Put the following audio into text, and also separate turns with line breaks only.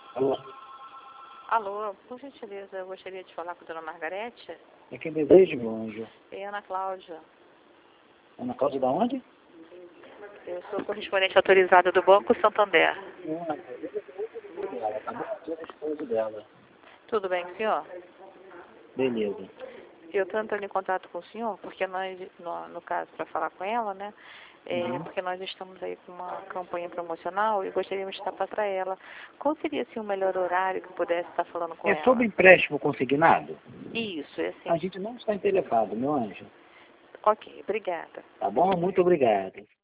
Alô?
Alô, por gentileza, eu gostaria de falar com a dona Margarete.
É quem deseja, meu anjo?
É Ana Cláudia.
Ana Cláudia da onde?
Eu sou correspondente autorizada do Banco Santander.
Ela tá muito a esposa dela.
Tudo bem com o senhor?
Beleza.
Eu estou entrando em contato com o senhor, porque nós, no caso, para falar com ela, né? Porque nós estamos aí com uma campanha promocional e gostaríamos de estar para ela. Qual seria, assim, o melhor horário que eu pudesse estar falando com
É
ela?
sobre empréstimo consignado?
Isso, é assim.
A gente não está interessado, meu anjo.
Ok, obrigada.
Tá bom? Muito obrigado.